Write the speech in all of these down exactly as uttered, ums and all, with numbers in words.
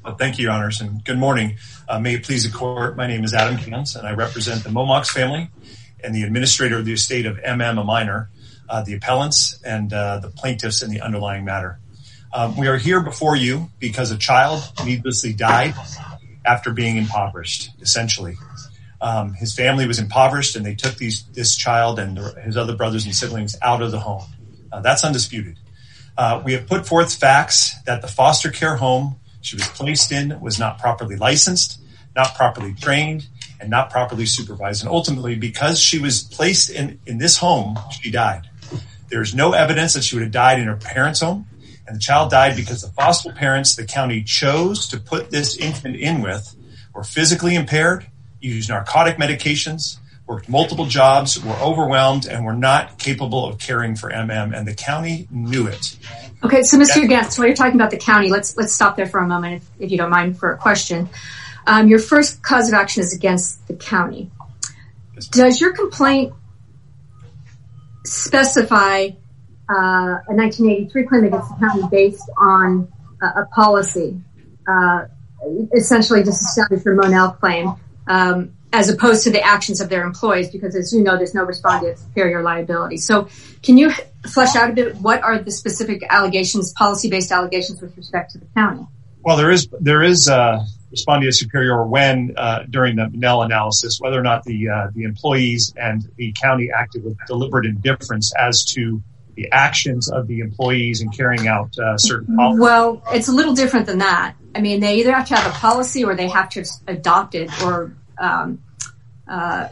Well, thank you, Your Honors, and good morning. Uh, may it please the court, my name is Adam Cans, and I represent the Momox family and the administrator of the estate of M M, a minor, uh, the appellants, and uh, the plaintiffs in the underlying matter. Um, we are here before you because a child needlessly died after being impoverished, essentially. Um, his family was impoverished, and they took these, this child and his other brothers and siblings out of the home. Uh, that's undisputed. Uh, we have put forth facts that the foster care home she was placed in was not properly licensed, not properly trained, and not properly supervised. And ultimately, because she was placed in, in this home, she died. There's no evidence that she would have died in her parents' home. And the child died because the foster parents the county chose to put this infant in with were physically impaired, used narcotic medications, worked multiple jobs, were overwhelmed, and were not capable of caring for M M. And the county knew it. Okay, so Mister Gantz, while you're talking about the county, let's let's stop there for a moment, if, if you don't mind, for a question. Um, your first cause of action is against the county. Does your complaint specify uh, a nineteen eighty-three claim against the county based on uh, a policy, uh, essentially just establish your Monell claim, um, as opposed to the actions of their employees? Because as you know, there's no respondeat superior liability. So can you flesh out a bit, what are the specific allegations, policy-based allegations with respect to the county? Well, there is there is uh, respondeat superior when, uh, during the Monell analysis, whether or not the uh, the employees and the county acted with deliberate indifference as to the actions of the employees in carrying out uh, certain policies. Well, it's a little different than that. I mean, they either have to have a policy or they have to have adopted or um, uh,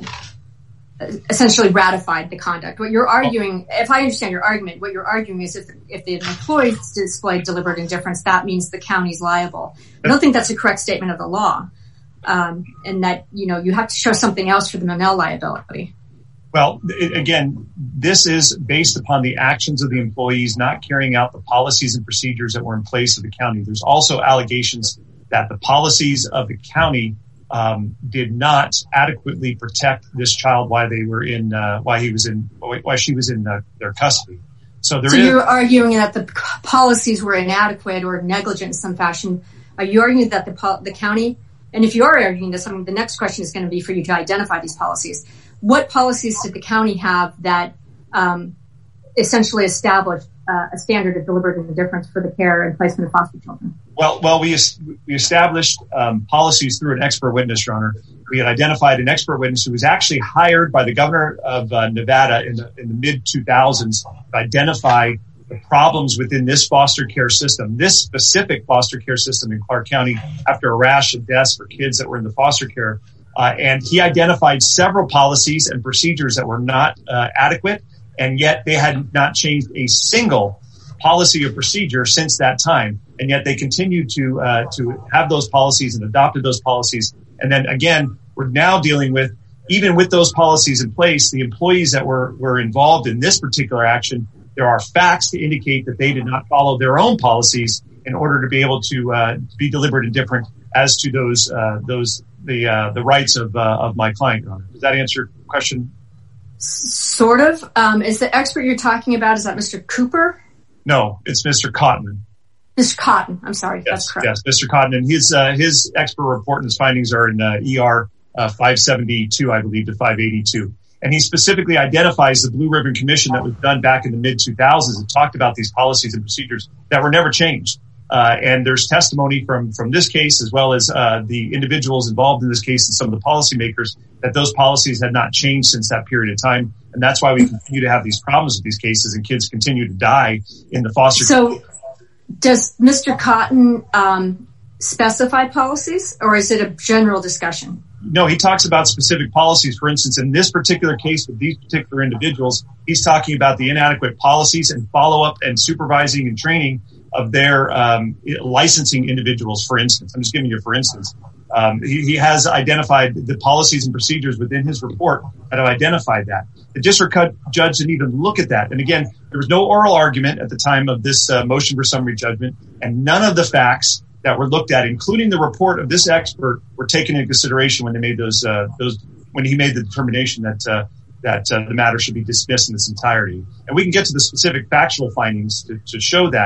essentially ratified the conduct. What you're arguing, if I understand your argument, what you're arguing is if, if the employees displayed deliberate indifference, that means the county's liable. I don't think that's a correct statement of the law. Um, and that, you know, you have to show something else for the Monell liability. Well, it, again, this is based upon the actions of the employees not carrying out the policies and procedures that were in place of the county. There's also allegations that the policies of the county um, did not adequately protect this child while they were in, uh, while he was in, while she was in uh, their custody. So there so is. You're arguing that the policies were inadequate or negligent in some fashion. Are you arguing that the the county? And if you are arguing this, I mean, the next question is going to be for you to identify these policies. What policies did the county have that um, essentially established uh, a standard of deliberate indifference for the care and placement of foster children? Well, well, we we established um, policies through an expert witness, Your Honor. We had identified an expert witness who was actually hired by the governor of uh, Nevada in the, in the mid two thousands to identify the problems within this foster care system, this specific foster care system in Clark County after a rash of deaths for kids that were in the foster care. Uh, and he identified several policies and procedures that were not uh, adequate, and yet they had not changed a single policy or procedure since that time. And yet they continued to uh, to have those policies and adopted those policies. And then again, we're now dealing with, even with those policies in place, the employees that were, were involved in this particular action, there are facts to indicate that they did not follow their own policies in order to be able to uh, be deliberate and different as to those uh, those the uh, the rights of uh, of my client, Your Honor. Does that answer your question? Sort of. Um, is the expert you're talking about, is that Mister Cooper? No, it's Mister Cotton. Mister Cotton. I'm sorry. Yes, that's correct. Yes, Mister Cotton. And his uh, his expert report and his findings are in uh, E R uh, five seventy-two, I believe, to five eighty-two. And he specifically identifies the Blue Ribbon Commission that was done back in the mid two thousands and talked about these policies and procedures that were never changed. Uh, and there's testimony from, from this case, as well as uh, the individuals involved in this case and some of the policymakers, that those policies had not changed since that period of time. And that's why we continue to have these problems with these cases, and kids continue to die in the foster care. So does Mister Cotton um, specify policies, or is it a general discussion? No, he talks about specific policies. For instance, in this particular case with these particular individuals, he's talking about the inadequate policies and follow-up and supervising and training of their um, licensing individuals, for instance. I'm just giving you for instance. Um, he, he has identified the policies and procedures within his report that have identified that. The district judge didn't even look at that. And again, there was no oral argument at the time of this uh, motion for summary judgment, and none of the facts that were looked at, including the report of this expert, were taken into consideration when they made those, uh, those, when he made the determination that, uh, that, uh, the matter should be dismissed in its entirety. And we can get to the specific factual findings to, to show that.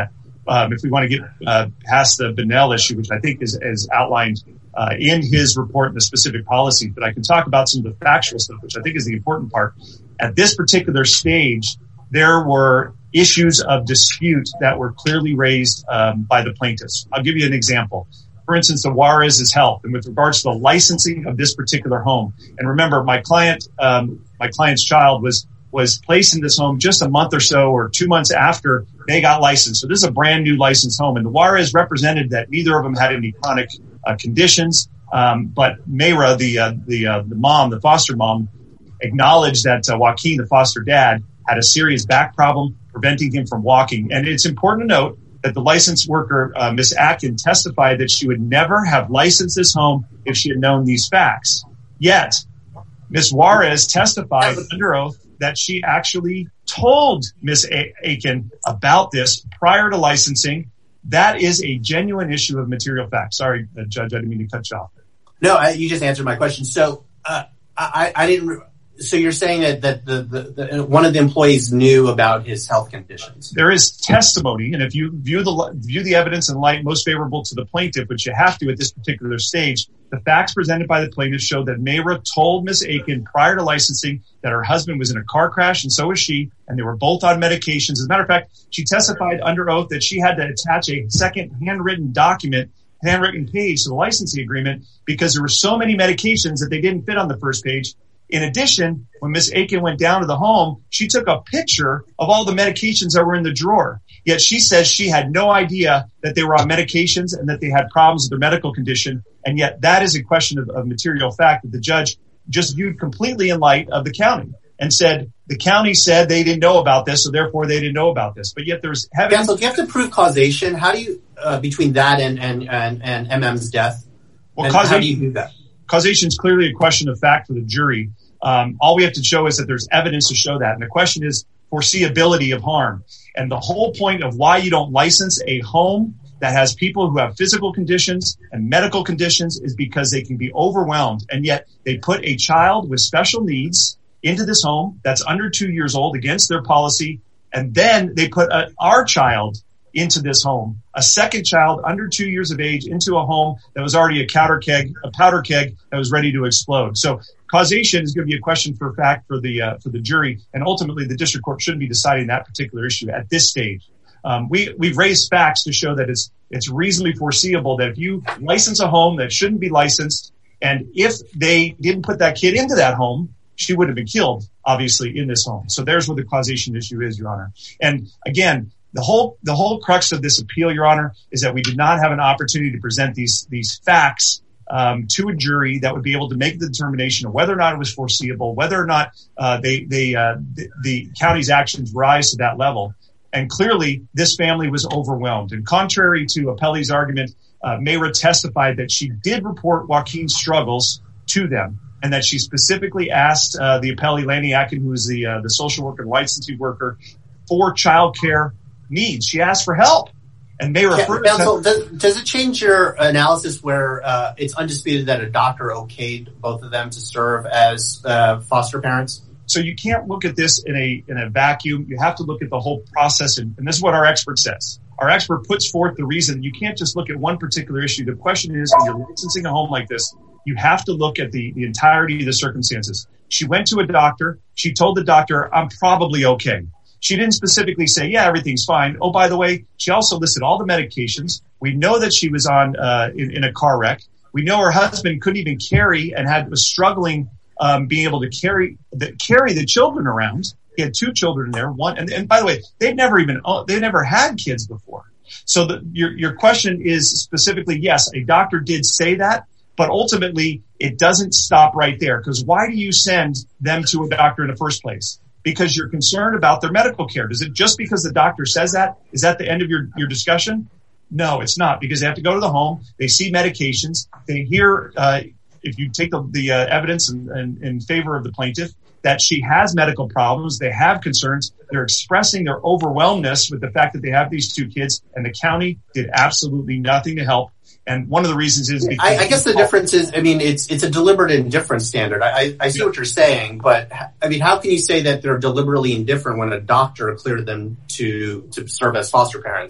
um, if we want to get uh, past the Bunnell issue, which I think is, is outlined uh, in his report in the specific policy, but I can talk about some of the factual stuff, which I think is the important part. At this particular stage, there were issues of dispute that were clearly raised um, by the plaintiffs. I'll give you an example. For instance, the Juarez's health, and with regards to the licensing of this particular home. And remember, my client, um, my client's child was was placed in this home just a month or so, or two months after they got licensed. So this is a brand new licensed home, and the Juarez represented that neither of them had any chronic uh, conditions. Um, but Mayra, the uh, the uh, the mom, the foster mom, acknowledged that uh, Joaquin, the foster dad, had a serious back problem preventing him from walking. And it's important to note that the licensed worker, uh, Miss Atkin, testified that she would never have licensed this home if she had known these facts. Yet, Miss Juarez testified under oath that she actually told Miss Aiken about this prior to licensing. That is a genuine issue of material fact. Sorry, uh, Judge, I didn't mean to cut you off. No, I, you just answered my question. So uh, I, I didn't... So you're saying that, that the, the, the one of the employees knew about his health conditions? There is testimony, and if you view the view the evidence in light most favorable to the plaintiff, which you have to at this particular stage, the facts presented by the plaintiff show that Mayra told Miss Aiken prior to licensing that her husband was in a car crash, and so was she, and they were both on medications. As a matter of fact, she testified under oath that she had to attach a second handwritten document, handwritten page to the licensing agreement because there were so many medications that they didn't fit on the first page. In addition, when Miss Aiken went down to the home, she took a picture of all the medications that were in the drawer. Yet she says she had no idea that they were on medications and that they had problems with their medical condition. And yet that is a question of, of material fact that the judge just viewed completely in light of the county and said the county said they didn't know about this, so therefore they didn't know about this. But yet there's heavy. Counsel, do you have to prove causation? How do you uh, between that and and and, and M M's death? Well, and causation, how do you do that? Causation is clearly a question of fact for the jury. Um, all we have to show is that there's evidence to show that. And the question is foreseeability of harm. And the whole point of why you don't license a home that has people who have physical conditions and medical conditions is because they can be overwhelmed. And yet they put a child with special needs into this home that's under two years old against their policy. And then they put a, our child into this home, a second child under two years of age into a home that was already a powder keg, a powder keg that was ready to explode. So causation is going to be a question for fact for the uh, for the jury, and ultimately the district court shouldn't be deciding that particular issue at this stage. Um, we we've raised facts to show that it's it's reasonably foreseeable that if you license a home that shouldn't be licensed, and if they didn't put that kid into that home, she would have been killed, obviously, in this home. So there's where the causation issue is, Your Honor. And again, the whole the whole crux of this appeal, Your Honor, is that we did not have an opportunity to present these these facts um, to a jury that would be able to make the determination of whether or not it was foreseeable, whether or not uh, they they uh, the, the county's actions rise to that level. And clearly, this family was overwhelmed. And contrary to Appellee's argument, uh, Mayra testified that she did report Joaquin's struggles to them, and that she specifically asked uh, the appellee, Lanny Atkin, who is the uh, the social worker and licensing worker, for child care needs. She asked for help. And Mayra yeah, further counsel, does, does it change your analysis where uh, it's undisputed that a doctor okayed both of them to serve as uh, foster parents? So you can't look at this in a in a vacuum. You have to look at the whole process, and, and this is what our expert says. Our expert puts forth the reason. You can't just look at one particular issue. The question is, when you're licensing a home like this, you have to look at the, the entirety of the circumstances. She went to a doctor. She told the doctor, I'm probably okay. She didn't specifically say, yeah, everything's fine. Oh, by the way, she also listed all the medications. We know that she was on uh, in, in a car wreck. We know her husband couldn't even carry and had was struggling um, being able to carry the, carry the children around. He had two children there. One, and, and by the way, they've never even they never had kids before. So the, your your question is specifically, yes, a doctor did say that, but ultimately it doesn't stop right there. Because why do you send them to a doctor in the first place? Because you're concerned about their medical care. Is it just because the doctor says that? Is that the end of your, your discussion? No, it's not, because they have to go to the home. They see medications. They hear, uh, if you take the, the uh, evidence in, in, in favor of the plaintiff, that she has medical problems. They have concerns. They're expressing their overwhelmness with the fact that they have these two kids, and the county did absolutely nothing to help. And one of the reasons is because I, I guess the difference is, I mean, it's it's a deliberate indifference standard. I, I, I see yeah. what you're saying, but I mean, how can you say that they're deliberately indifferent when a doctor cleared them to to serve as foster parents?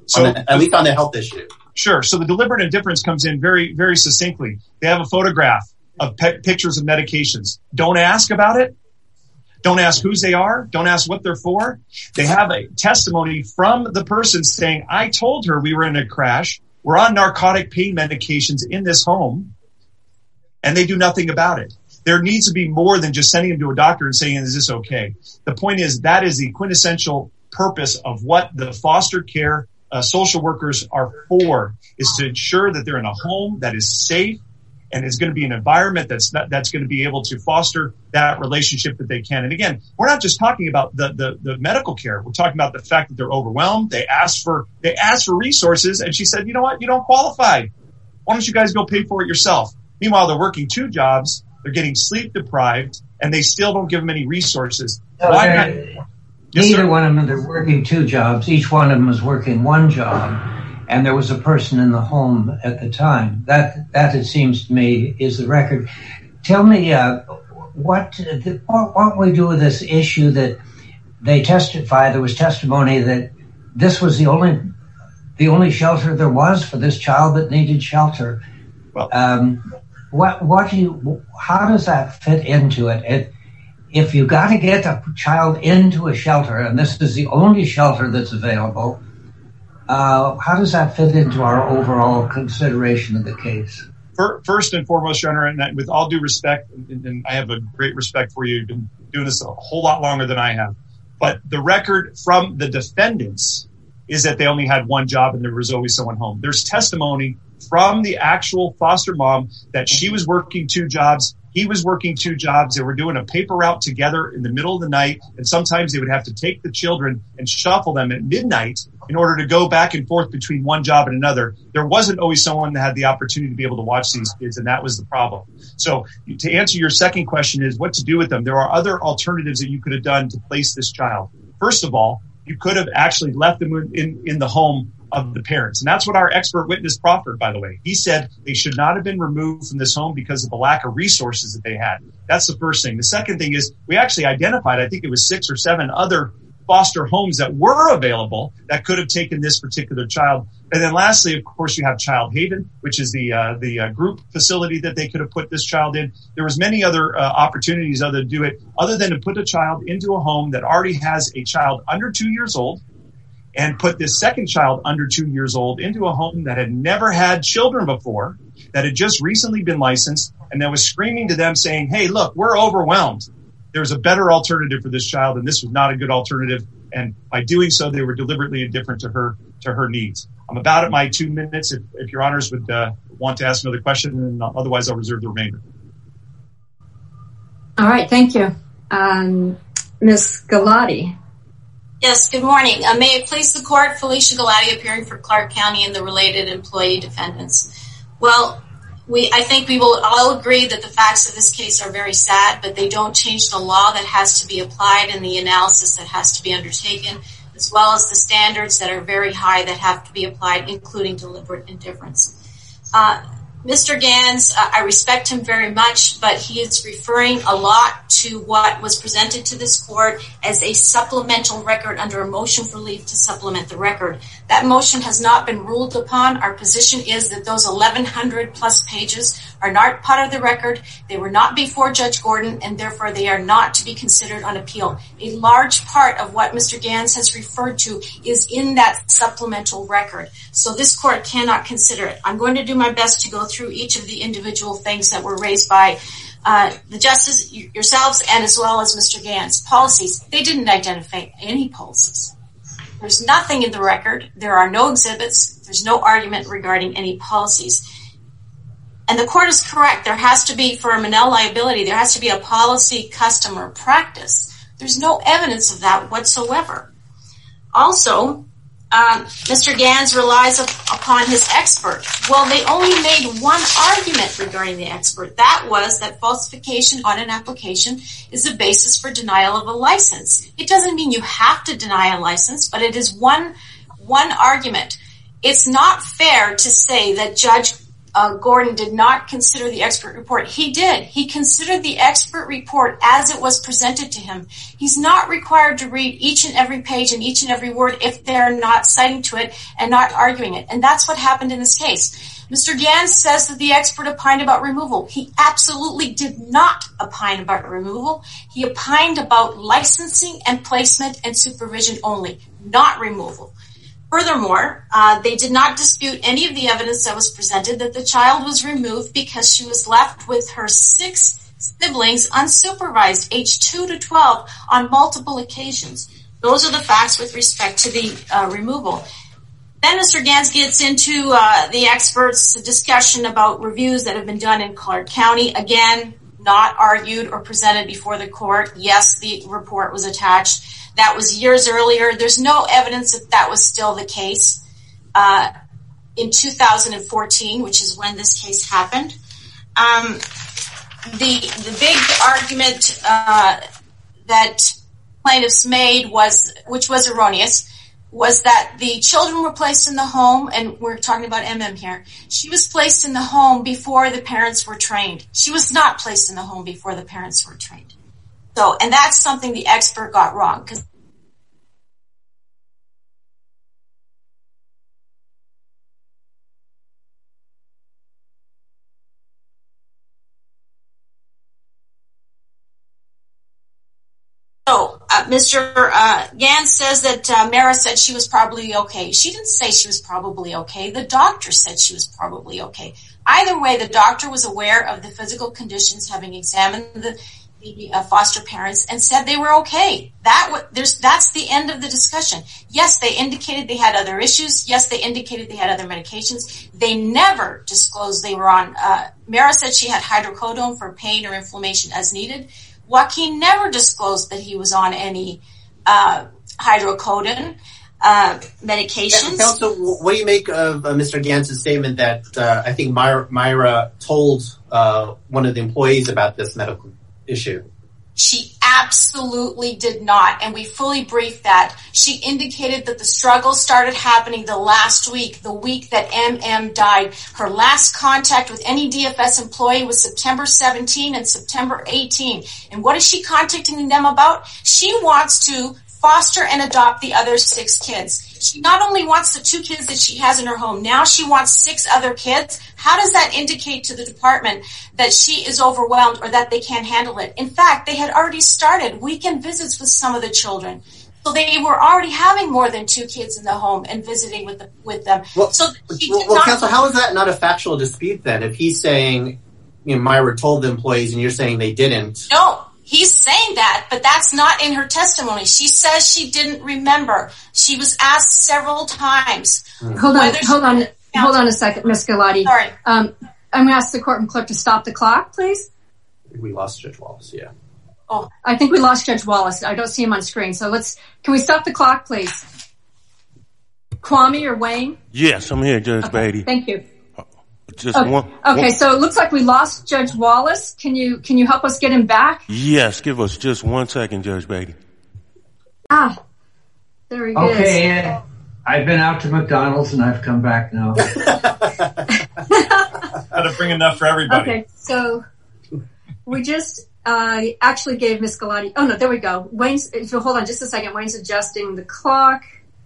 So the, at least on the health issue. Sure. So the deliberate indifference comes in very, very succinctly. They have a photograph of pe- pictures of medications. Don't ask about it. Don't ask whose they are. Don't ask what they're for. They have a testimony from the person saying, I told her we were in a crash. We're on narcotic pain medications in this home, and they do nothing about it. There needs to be more than just sending them to a doctor and saying, is this okay? The point is that is the quintessential purpose of what the foster care uh, social workers are for, is to ensure that they're in a home that is safe and is going to be an environment that's not, that's going to be able to foster that relationship that they can. And again, we're not just talking about the, the, the medical care. We're talking about the fact that they're overwhelmed. They asked for, they asked for resources, and she said, you know what? You don't qualify. Why don't you guys go pay for it yourself? Meanwhile, they're working two jobs. They're getting sleep deprived, and they still don't give them any resources. No, Why not? Yes, neither sir? one of them, they're working two jobs. Each one of them was working one job, and there was a person in the home at the time. That, that it seems to me, is the record. Tell me, uh, what, the, what, what we do with this issue that they testify, there was testimony that this was the only, the only shelter there was for this child that needed shelter. Well, um, what, what do you, how does that fit into it? It, if you got to get a child into a shelter, and this is the only shelter that's available, uh, how does that fit into our overall consideration of the case? First and foremost, Your Honor, and with all due respect, and, and I have a great respect for you, you've been doing this a whole lot longer than I have, but the record from the defendants is that they only had one job and there was always someone home. There's testimony from the actual foster mom that she was working two jobs. He was working two jobs. They were doing a paper route together in the middle of the night. And sometimes they would have to take the children and shuffle them at midnight in order to go back and forth between one job and another. There wasn't always someone that had the opportunity to be able to watch these kids, and that was the problem. So to answer your second question is what to do with them. There are other alternatives that you could have done to place this child. First of all, you could have actually left them in, in the home of the parents. And that's what our expert witness proffered, by the way. He said they should not have been removed from this home because of the lack of resources that they had. That's the first thing. The second thing is we actually identified, I think it was six or seven other foster homes that were available that could have taken this particular child. And then lastly, of course, you have Child Haven, which is the uh, the uh, group facility that they could have put this child in. There was many other uh, opportunities other to do it, other than to put a child into a home that already has a child under two years old and put this second child under two years old into a home that had never had children before, that had just recently been licensed, and that was screaming to them saying, hey, look, we're overwhelmed. There's a better alternative for this child, and this was not a good alternative. And by doing so, they were deliberately indifferent to her to her needs. I'm about at my two minutes. If, if your honors would uh, want to ask another question, and otherwise I'll reserve the remainder. All right, thank you. Um, Miz Galati. Yes, good morning. Uh, may it please the court, Felicia Galati appearing for Clark County and the related employee defendants. Well, We, I think we will all agree that the facts of this case are very sad, but they don't change the law that has to be applied and the analysis that has to be undertaken, as well as the standards that are very high that have to be applied, including deliberate indifference. Uh, Mister Gans, uh, I respect him very much, but he is referring a lot to what was presented to this court as a supplemental record under a motion for leave to supplement the record. That motion has not been ruled upon. Our position is that those eleven hundred plus pages are not part of the record. They were not before Judge Gordon, and therefore they are not to be considered on appeal. A large part of what Mister Gans has referred to is in that supplemental record. So this court cannot consider it. I'm going to do my best to go through each of the individual things that were raised by uh, the justice, yourselves, and as well as Mister Gans. Policies, they didn't identify any policies. There's nothing in the record. There are no exhibits. There's no argument regarding any policies. And the court is correct. There has to be, for a Monell liability, there has to be a policy, custom, or practice. There's no evidence of that whatsoever. Also, um, Mister Gans relies up, upon his expert. Well, they only made one argument regarding the expert. That was that falsification on an application is the basis for denial of a license. It doesn't mean you have to deny a license, but it is one, one argument. It's not fair to say that Judge uh, Gordon did not consider the expert report. He did. He considered the expert report as it was presented to him. He's not required to read each and every page and each and every word if they're not citing to it and not arguing it. And that's what happened in this case. Mister Gans says that the expert opined about removal. He absolutely did not opine about removal. He opined about licensing and placement and supervision only, not removal. Furthermore, uh, they did not dispute any of the evidence that was presented that the child was removed because she was left with her six siblings unsupervised, age two to twelve, on multiple occasions. Those are the facts with respect to the uh, removal. Then Mister Gans gets into uh, the experts' discussion about reviews that have been done in Clark County. Again, not argued or presented before the court. Yes, the report was attached. That was years earlier. There's no evidence that that was still the case uh, in two thousand fourteen, which is when this case happened. Um, the the big argument uh, that plaintiffs made was, which was erroneous, was that the children were placed in the home, and we're talking about M M here. She was placed in the home before the parents were trained. She was not placed in the home before the parents were trained. So, and that's something the expert got wrong. Because So, uh, Mister Uh, Gans says that uh, Mara said she was probably okay. She didn't say she was probably okay. The doctor said she was probably okay. Either way, the doctor was aware of the physical conditions, having examined the, the uh, foster parents, and said they were okay. That w- there's that's the end of the discussion. Yes, they indicated they had other issues. Yes, they indicated they had other medications. They never disclosed they were on. Uh, Mara said she had hydrocodone for pain or inflammation as needed. Joaquin never disclosed that he was on any uh, hydrocodone uh, medications. Yeah, Counsel, what do you make of uh, Mister Gans's statement that uh, I think Myra, Myra told uh, one of the employees about this medical issue? She absolutely did not, and we fully briefed that. She indicated that the struggle started happening the last week, the week that M M died. Her last contact with any D F S employee was September seventeenth and September eighteenth. And what is she contacting them about? She wants to foster and adopt the other six kids. She not only wants the two kids that she has in her home, now she wants six other kids. How does that indicate to the department that she is overwhelmed or that they can't handle it? In fact, they had already started weekend visits with some of the children. So they were already having more than two kids in the home and visiting with the, with them. Well, so she well, did well not- Counsel, how is that not a factual dispute then? If he's saying, you know, Myra told the employees and you're saying they didn't. No. He's saying that, but that's not in her testimony. She says she didn't remember. She was asked several times. Mm. Hold on, hold on, hold on a second, Miz Galati. Sorry. Um, I'm going to ask the court and clerk to stop the clock, please. We lost Judge Wallace, yeah. Oh, I think we lost Judge Wallace. I don't see him on screen. So let's, can we stop the clock, please? Kwame or Wayne? Yes, I'm here, Judge Okay, Beatty. thank you. Just okay. one. Okay, one. so it looks like we lost Judge Wallace. Can you can you help us get him back? Yes, give us just one second, Judge Beatty. Ah, there he okay, is. Okay, I've been out to McDonald's and I've come back now. Got to bring enough for everybody. Okay, so we just uh, actually gave Miz Galati. Oh no, there we go. Wayne's. So hold on, just a second. Wayne's adjusting the clock.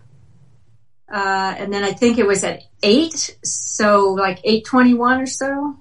Uh, and then I think it was at eight, so like eight twenty-one or so.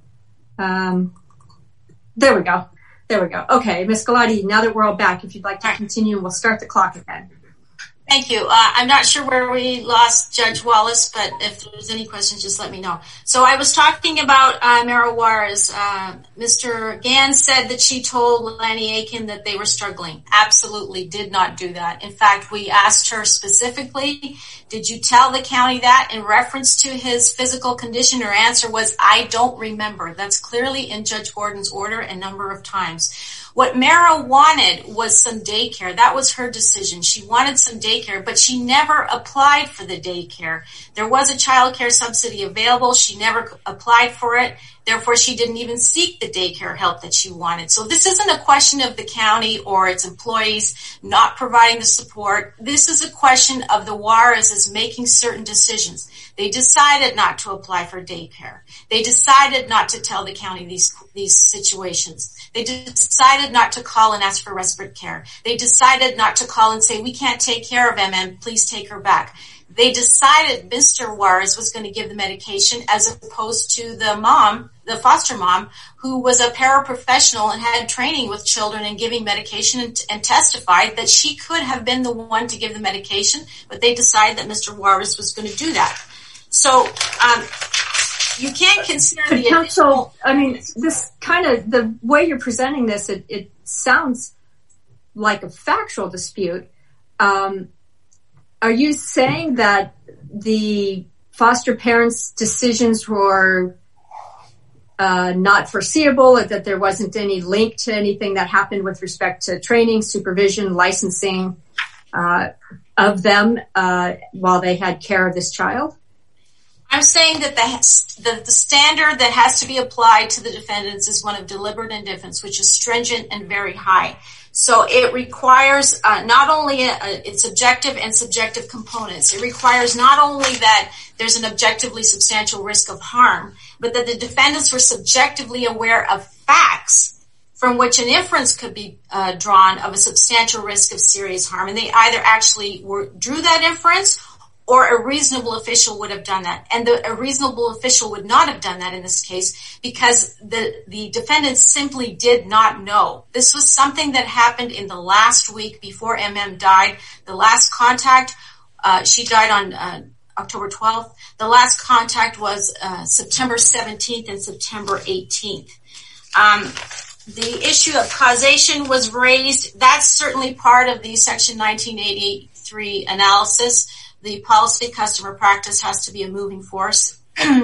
Um, there we go. There we go. Okay, Miz Galati, now that we're all back, if you'd like to continue, we'll start the clock again. Thank you. Uh, I'm not sure where we lost Judge Wallace, but if there's any questions, just let me know. So I was talking about uh, Mara Juarez. Uh, Mister Gans said that she told Lanny Aiken that they were struggling. Absolutely did not do that. In fact, we asked her specifically, did you tell the county that in reference to his physical condition? Her answer was, I don't remember. That's clearly in Judge Gordon's order a number of times. What Mara wanted was some daycare. That was her decision. She wanted some daycare, but she never applied for the daycare. There was a child care subsidy available. She never applied for it. Therefore, she didn't even seek the daycare help that she wanted. So this isn't a question of the county or its employees not providing the support. This is a question of the Juarez's making certain decisions. They decided not to apply for daycare. They decided not to tell the county these these situations. They decided not to call and ask for respite care. They decided not to call and say, we can't take care of M M, please take her back. They decided Mister Juarez was going to give the medication as opposed to the mom, the foster mom, who was a paraprofessional and had training with children and giving medication and, and testified that she could have been the one to give the medication, but they decided that Mister Juarez was going to do that. So um, you can't consider but the counsel, additional... I mean, this kind of, the way you're presenting this, it, it sounds like a factual dispute. Um Are you saying that the foster parents' decisions were uh, not foreseeable, or that there wasn't any link to anything that happened with respect to training, supervision, licensing uh, of them uh, while they had care of this child? I'm saying that the, the, the standard that has to be applied to the defendants is one of deliberate indifference, which is stringent and very high. So it requires uh, not only a, a, its objective and subjective components. It requires not only that there's an objectively substantial risk of harm, but that the defendants were subjectively aware of facts from which an inference could be uh, drawn of a substantial risk of serious harm. And they either actually were, drew that inference, or a reasonable official would have done that. And the, a reasonable official would not have done that in this case because the, the defendants simply did not know. This was something that happened in the last week before M M died. The last contact, uh, she died on uh, October twelfth. The last contact was uh, September seventeenth and September eighteenth. Um, the issue of causation was raised. That's certainly part of the Section nineteen eighty-three analysis. The policy customer practice has to be a moving force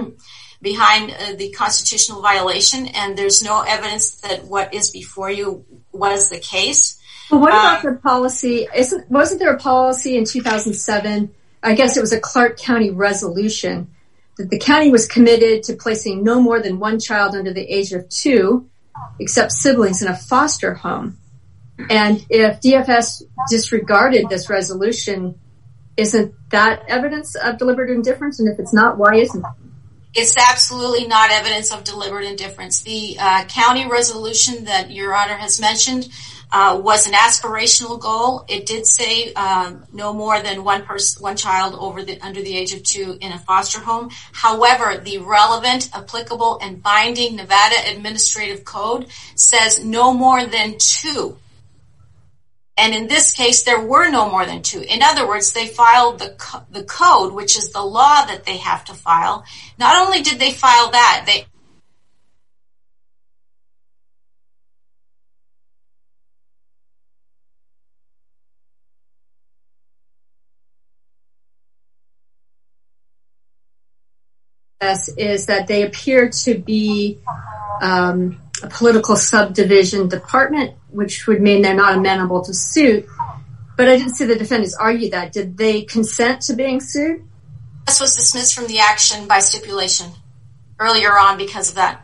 behind uh, the constitutional violation, and there's no evidence that what is before you was the case. Well, what about um, the policy? Isn't, wasn't there a policy in two thousand seven? I guess it was a Clark County resolution that the county was committed to placing no more than one child under the age of two, except siblings, in a foster home. And if D F S disregarded this resolution, isn't that evidence of deliberate indifference? And if it's not, why isn't it? It's absolutely not evidence of deliberate indifference. The uh, county resolution that Your Honor has mentioned uh, was an aspirational goal. It did say um, no more than one person, one child over the under the age of two in a foster home. However, the relevant, applicable, and binding Nevada Administrative Code says no more than two. And in this case, there were no more than two. In other words, they filed the co- the code, which is the law that they have to file. Not only did they file that, they is that they appear to be um, a political subdivision department, which would mean they're not amenable to suit. But I didn't see the defendants argue that. Did they consent to being sued? This was dismissed from the action by stipulation earlier on because of that.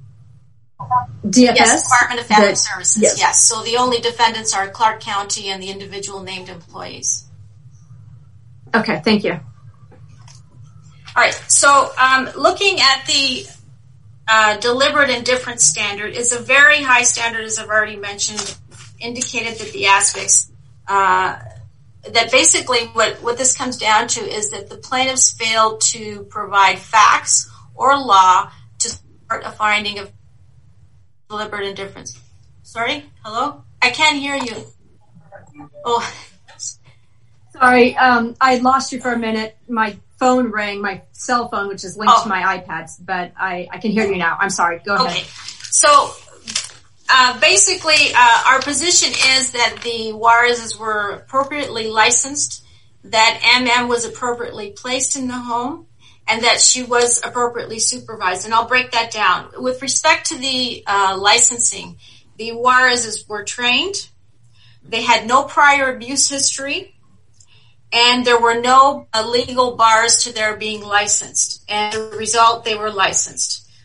D F S? Yes, Department of Family that, Services, yes. yes. So the only defendants are Clark County and the individual named employees. Okay, thank you. All right, so um, looking at the uh, deliberate indifference standard, is a very high standard, as I've already mentioned, indicated that the aspects, uh, that basically what, what this comes down to is that the plaintiffs failed to provide facts or law to support a finding of deliberate indifference. Sorry, hello? I can't hear you. Oh, Sorry, um, I lost you for a minute. My phone rang, my cell phone, which is linked oh. to my iPads, but I, I can hear you now. I'm sorry. Go ahead. Okay. So uh, basically, uh, our position is that the Juarez's were appropriately licensed, that M M was appropriately placed in the home, and that she was appropriately supervised. And I'll break that down. With respect to the uh, licensing, the Juarez's were trained. They had no prior abuse history. And there were no uh, legal bars to their being licensed. And as a result, they were licensed.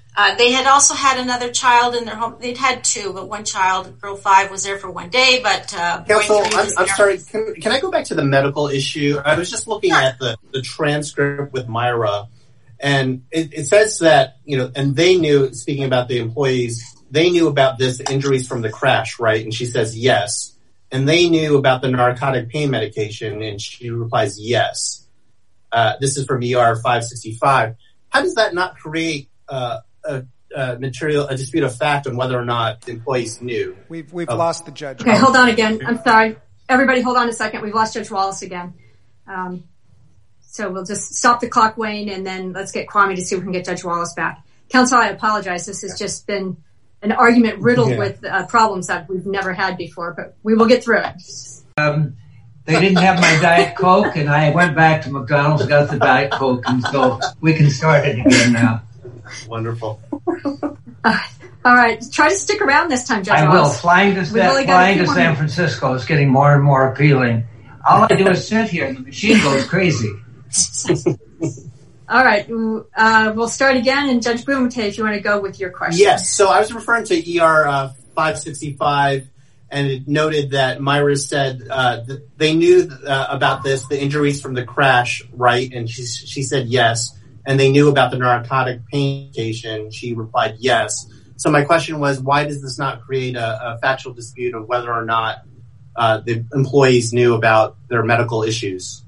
Uh, they had also had another child in their home. They'd had two, but one child, girl five, was there for one day. But uh, Counsel, I'm, I'm sorry. Can, can I go back to the medical issue? I was just looking sure. at the, the transcript with Myra, and it, it says that, you know, and they knew, speaking about the employees, they knew about this injuries from the crash, right? And she says yes. And they knew about the narcotic pain medication, and she replies yes. Uh, this is from E R five sixty-five. How does that not create uh, a, a material, a dispute of fact on whether or not the employees knew? We've we've of, lost the judge. Okay, hold on again. I'm sorry. Everybody hold on a second. We've lost Judge Wallace again. Um, so we'll just stop the clock, Wayne, and then let's get Kwame to see if we can get Judge Wallace back. Counsel, I apologize. This has just been an argument riddled yeah. with uh, problems that we've never had before, but we will get through it. Um, they didn't have my Diet Coke, and I went back to McDonald's, got the Diet Coke, and so we can start it again now. Wonderful. Uh, all right. Try to stick around this time, Judge I Wallace. will. Flying to, San, flying to San Francisco is getting more and more appealing. All I do is sit here, and the machine goes crazy. All right. Uh, we'll start again, and Judge Bumate, if you want to go with your question. Yes. So I was referring to E R uh, five sixty-five, and it noted that Myra said uh, that they knew uh, about this, the injuries from the crash, right? And she she said yes. And they knew about the narcotic pain medication. She replied yes. So my question was, why does this not create a, a factual dispute of whether or not uh, the employees knew about their medical issues?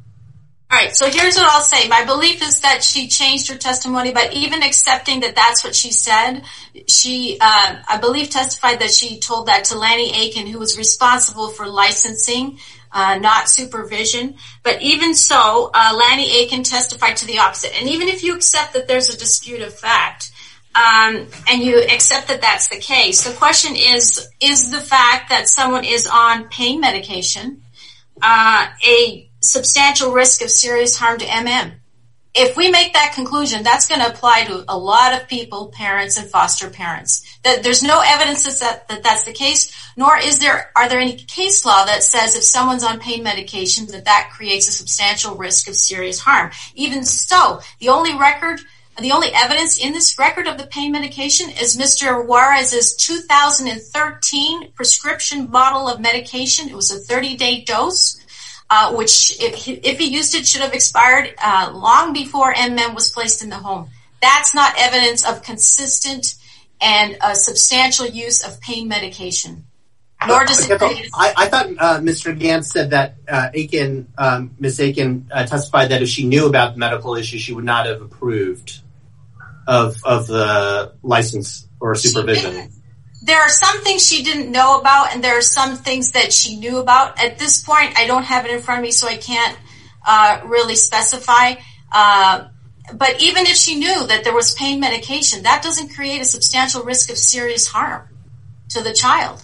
All right, so here's what I'll say. My belief is that she changed her testimony, but even accepting that that's what she said, she, uh, I believe, testified that she told that to Lanny Aiken, who was responsible for licensing, uh, not supervision. But even so, uh, Lanny Aiken testified to the opposite. And even if you accept that there's a dispute of fact, um, and you accept that that's the case, the question is, is the fact that someone is on pain medication, uh, a substantial risk of serious harm to M M? If we make that conclusion, that's going to apply to a lot of people, parents and foster parents. That there's no evidence that, that that's the case, nor is there, are there any case law that says if someone's on pain medication that that creates a substantial risk of serious harm. Even so, the only record, the only evidence in this record of the pain medication is Mister Juarez's two thousand thirteen prescription bottle of medication. It was a thirty-day dose. Uh, which, if he, if he used it, should have expired uh, long before M M was placed in the home. That's not evidence of consistent and uh, substantial use of pain medication. Nor does it. I, I thought uh, Mister Gantz said that uh, Aiken, um, Miz Aiken, uh, testified that if she knew about the medical issue, she would not have approved of of the license or supervision. There are some things she didn't know about, and there are some things that she knew about. At this point, I don't have it in front of me, so I can't uh, really specify. Uh, but even if she knew that there was pain medication, that doesn't create a substantial risk of serious harm to the child.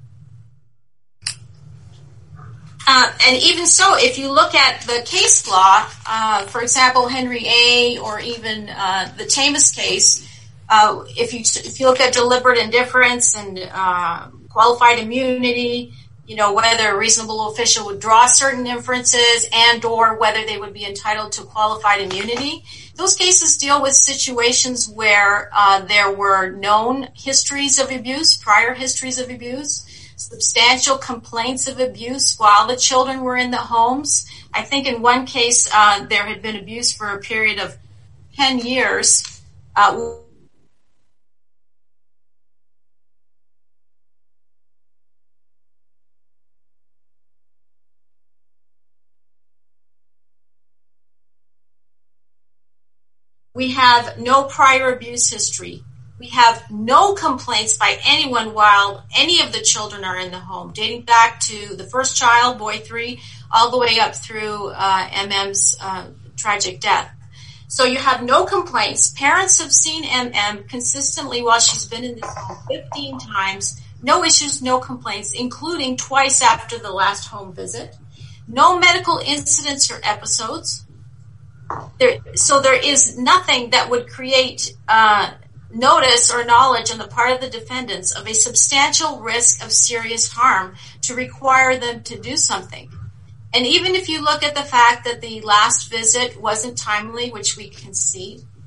Uh, and even so, if you look at the case law, uh, for example, Henry A. or even uh, the Tamas case, Uh, if you if you look at deliberate indifference and uh, qualified immunity, you know, whether a reasonable official would draw certain inferences and or whether they would be entitled to qualified immunity, those cases deal with situations where uh, there were known histories of abuse, prior histories of abuse, substantial complaints of abuse while the children were in the homes. I think in one case uh, there had been abuse for a period of ten years. Uh, We have no prior abuse history. We have no complaints by anyone while any of the children are in the home, dating back to the first child, boy three, all the way up through uh, M M's uh, tragic death. So you have no complaints. Parents have seen M M consistently while she's been in this home fifteen times. No issues, no complaints, including twice after the last home visit. No medical incidents or episodes. There, so there is nothing that would create uh, notice or knowledge on the part of the defendants of a substantial risk of serious harm to require them to do something. And even if you look at the fact that the last visit wasn't timely, which we concede,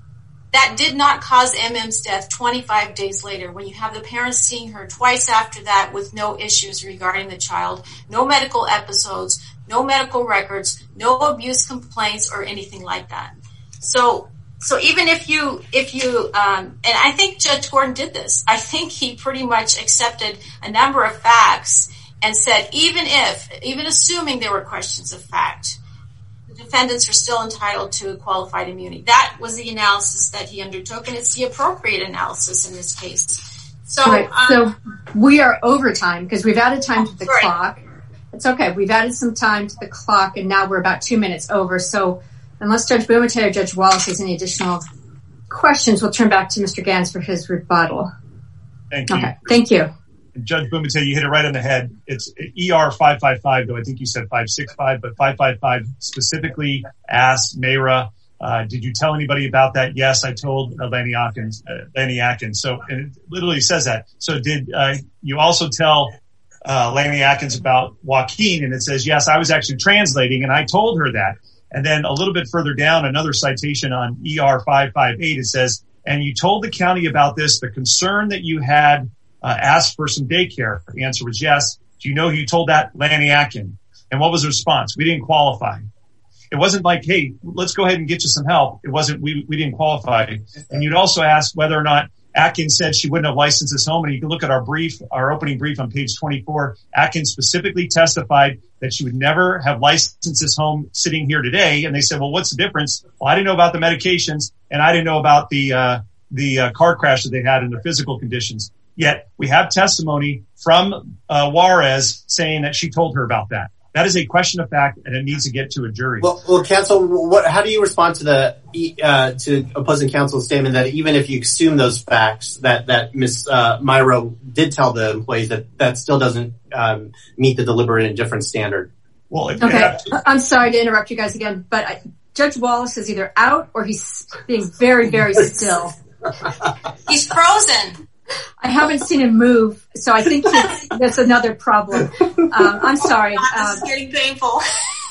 that did not cause M M's death twenty-five days later, when you have the parents seeing her twice after that with no issues regarding the child, no medical episodes, no medical records, no abuse complaints or anything like that. So, so even if you, if you, um, and I think Judge Gordon did this, I think he pretty much accepted a number of facts and said, even if, even assuming there were questions of fact, the defendants are still entitled to qualified immunity. That was the analysis that he undertook, and it's the appropriate analysis in this case. So, right. um, so we are over time because we've added time to the sorry. clock. It's okay. We've added some time to the clock, and now we're about two minutes over. So unless Judge Bumate or Judge Wallace has any additional questions, we'll turn back to Mister Gans for his rebuttal. Thank you. Okay. Thank you. Judge Bumate, you hit it right on the head. It's E R five five five, though I think you said five six five, but five five five specifically asked Mayra, uh, did you tell anybody about that? Yes, I told uh, Lanny Atkins, uh, Lanny Atkins. So and it literally says that. So did uh, you also tell uh, Lanny Atkins about Joaquin? And it says, yes, I was actually translating and I told her that. And then a little bit further down, another citation on E R five five eight, it says, and you told the county about this, the concern that you had Uh, asked for some daycare. The answer was yes. Do you know who you told that? Lanny Atkin. And what was the response? We didn't qualify. It wasn't like, hey, let's go ahead and get you some help. It wasn't, we, we didn't qualify. And you'd also ask whether or not Atkins said she wouldn't have licensed his home. And you can look at our brief, our opening brief on page twenty-four. Atkins specifically testified that she would never have licensed his home sitting here today. And they said, well, what's the difference? Well, I didn't know about the medications and I didn't know about the, uh, the uh, car crash that they had and the physical conditions. Yet we have testimony from uh, Juarez saying that she told her about that. That is a question of fact, and it needs to get to a jury. Well, well counsel, what, how do you respond to the uh, to opposing counsel's statement that even if you assume those facts, that that Miz Uh, Myra did tell the employees that that still doesn't um, meet the deliberate indifference standard? Well, it, Okay, it, I'm sorry to interrupt you guys again, but I, Judge Wallace is either out or he's being very, very still. He's frozen. I haven't seen him move, so I think he's, that's another problem. Um, I'm sorry. This Um, is getting painful.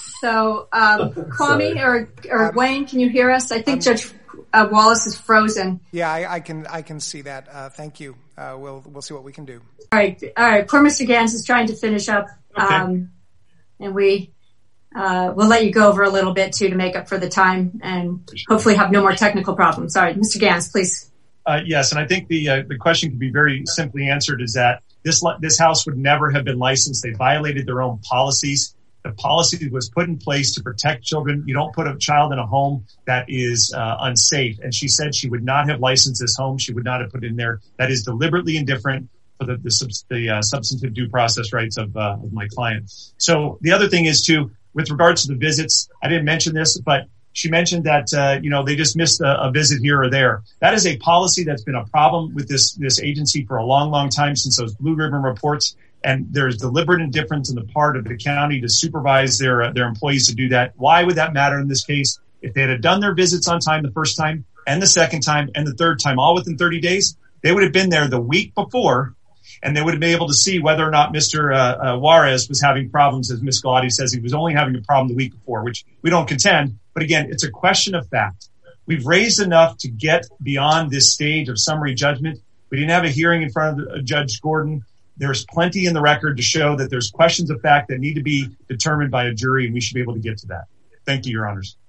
so, um, Kwame or, or Wayne, can you hear us? I think Judge uh, Wallace is frozen. Yeah, I, I can I can see that. Uh, thank you. Uh, we'll we'll see what we can do. All right, all right. Poor Mister Gans is trying to finish up, Okay. um, and we uh, we'll let you go over a little bit too to make up for the time, and hopefully have no more technical problems. Sorry, Mister Gans, please. Uh, yes, and I think the uh, the question can be very simply answered is that this this house would never have been licensed. They violated their own policies. The policy was put in place to protect children. You don't put a child in a home that is uh, unsafe. And she said she would not have licensed this home. She would not have put it in there. That is deliberately indifferent for the the, the uh, substantive due process rights of, uh, of my client. So the other thing is too, with regards to the visits, I didn't mention this, but she mentioned that, uh, you know, they just missed a, a visit here or there. That is a policy that's been a problem with this, this agency for a long, long time since those Blue Ribbon reports. And there's deliberate indifference on the part of the county to supervise their, uh, their employees to do that. Why would that matter in this case? If they had done their visits on time the first time and the second time and the third time, all within thirty days, they would have been there the week before. And they would have been able to see whether or not Mister Uh, uh, Juarez was having problems, as Miz Galati says. He was only having a problem the week before, which we don't contend. But again, it's a question of fact. We've raised enough to get beyond this stage of summary judgment. We didn't have a hearing in front of uh, Judge Gordon. There's plenty in the record to show that there's questions of fact that need to be determined by a jury, and we should be able to get to that. Thank you, Your Honors.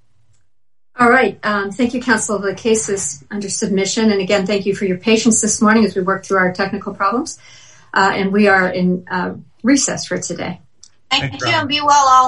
All right. Um, thank you, counsel. The case is under submission. And again, thank you for your patience this morning as we work through our technical problems. Uh, and we are in uh, recess for today. Thank Thank you, you, and be well all.